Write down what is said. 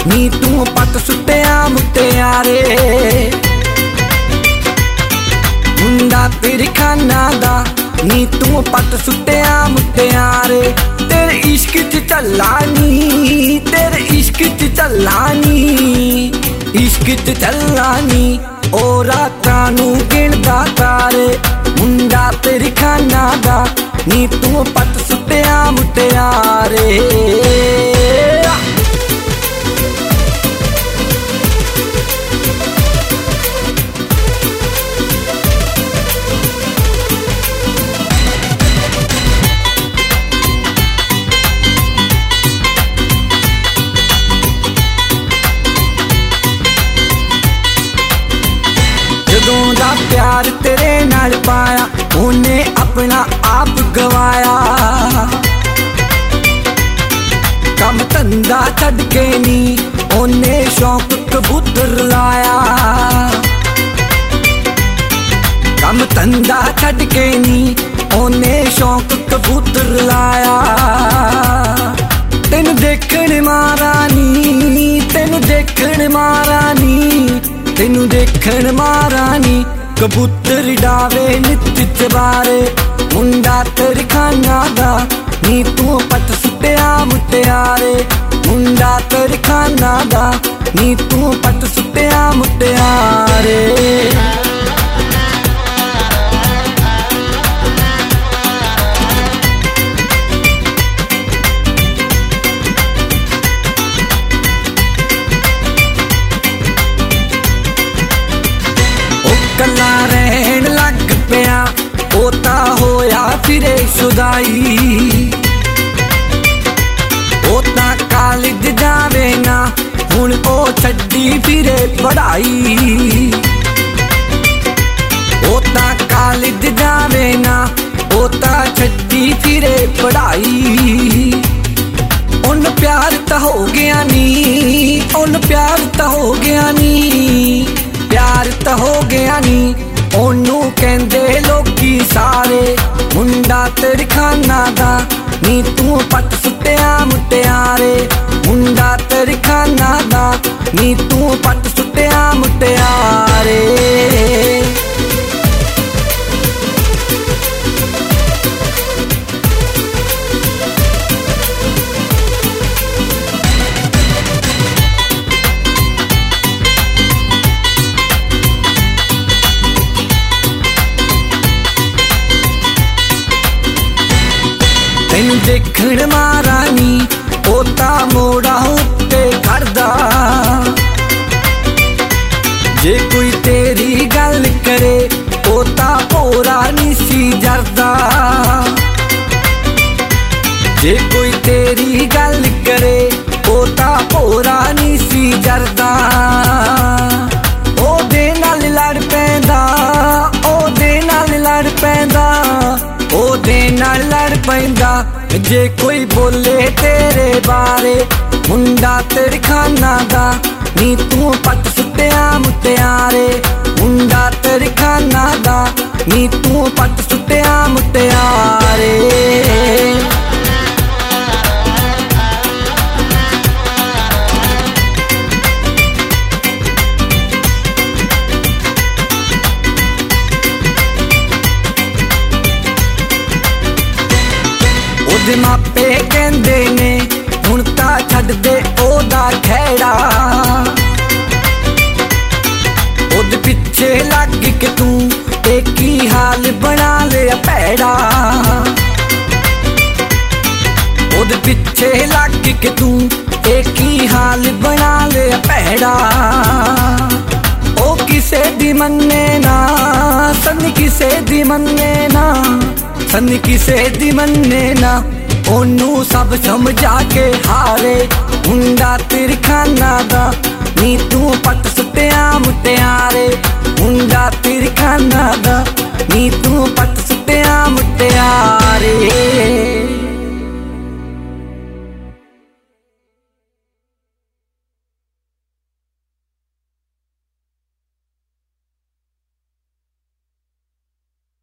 नी तू पट सुटिया मुटियारे मुंडा तेरे खाना दा नी तू पट सुटिया मुटियारे तेरे इश्क च चलानी तेरे इश्क च चलानी इश्क च चलानी ओ रातां नू गिणदा तारे मुंडा तेरे खाना दा नी तू पट सुटिया मुटियारे जदों दा प्यार तेरे नाल पाया उन्ने अपना आप गवाया कम धंधा छड्ड के नी उन्ने शौक कबूतर लाया कम धंधा छड्ड के नी उन्ने शौक कबूतर लाया तेन देखण मारा नी तेन देखण मारा नी तेनू देखण मारा नी कबूतर डावे नित चबारे मुंडा तेरे खाना दा नी तू पट सुटिया मुटियारे मुंडा तेरे खाना दा नी तू पट सुटिया मुटियारे कला रहन लग पिया ओता होया फिरे शुदाई ओता कॉलेज जावे ना हुण ओ छड्डी फिरे पढ़ाई ओता कॉलेज जावे ना ओता छड्डी फिरे पढ़ाई उन प्यार ता हो गया नी उन प्यार ता हो गया नी प्यार ता हो गया नी ओनू कहंदे लोकी सारे मुंडा तेरे खाना दा नी तू पट सुटिया मुटियारे मुंडा तेरे खाना दा नी तू पट सुटिया मुटियारे तेनू देखण मारा नी ओता मोड़ा उत्ते खड़दा जे कोई तेरी गल करे ओता भोरा नी सी जरदा जे कोई तेरी गल करे ओता भोरा नी सी जरदा ओदे नाल लड़ पैंदा ओदे नाल लड़ पैंदा ओदे नाल लड़ पैंदा जे कोई बोले तेरे बारे मुंडा तेरे खाना दा नी तू पट सुटिया मुटियारे मुंडा तेरे खाना दा नी तू पट सुटिया मुटियारे ओदे मापे कहंदे ने हुण तां छड्ड दे ओदा खैड़ा ओदे पिछे लग के तू एक ही हाल बना लिया भैड़ा ओदे पिछे लग के तू एक ही हाल बना लिया भैड़ा ओ किसे दी मन्ने ना सन किसे दी मन्ने ना सन किसे दी मन्ने ना ओनू सब समझा के हारे मुंडा तेरे खाना दा नी तू पट सुटिया मुटियारे मुंडा तेरे खाना दा नी तू